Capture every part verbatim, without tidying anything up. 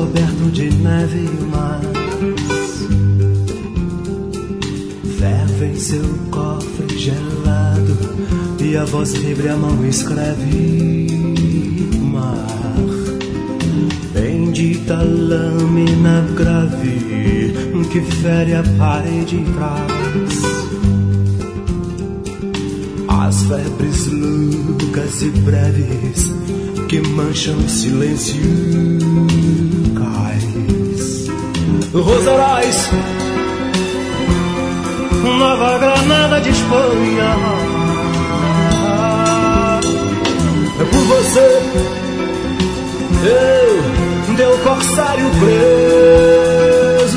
coberto de neve e mais. Ferve em seu cofre gelado e a voz livre a mão escreve. Mar, bendita lâmina grave que fere a parede em trás. As febres loucas e breves que mancham o silêncio cais. Rosarais, Nova Granada de Espanha. É por você eu, teu corsário preso,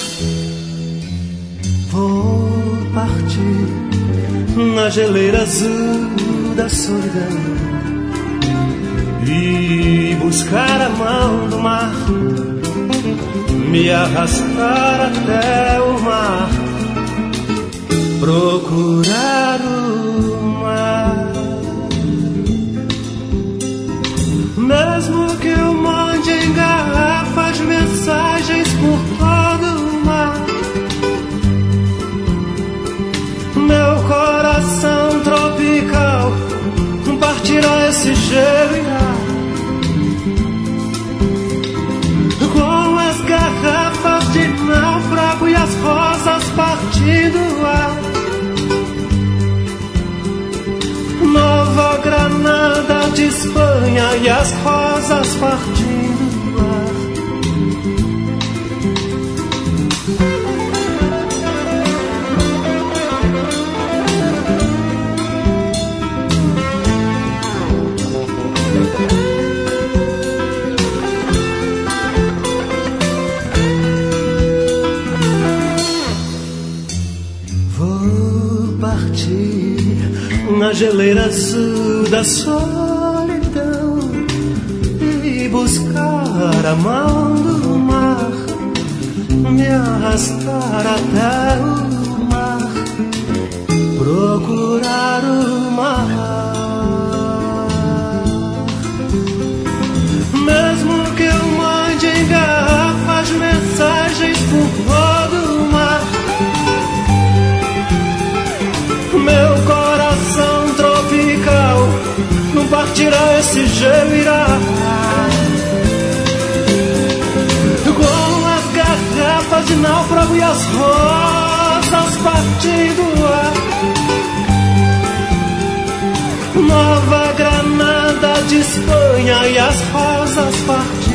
vou partir na geleira azul da solidão e buscar a mão do mar, me arrastar até o mar, procurar o mar. Mesmo que eu mande em garrafas mensagens por todo o mar, meu coração tropical partirá esse gelo em ar. Com as garrafas de náufrago e as rosas partindo o ar. Nova Granada de Espanha e as rosas partindo o ar. Vou partir na geleira azul da solidão e buscar a mão do mar, me arrastar até o mar, procurar o mar. Mesmo que eu mande em garrafas mensagens por todo o mar, meu coração tropical não partirá esse gelo, irá. Com as garrafas de náufrago e as rosas partindo o ar. Nova Granada de Espanha e as rosas partindo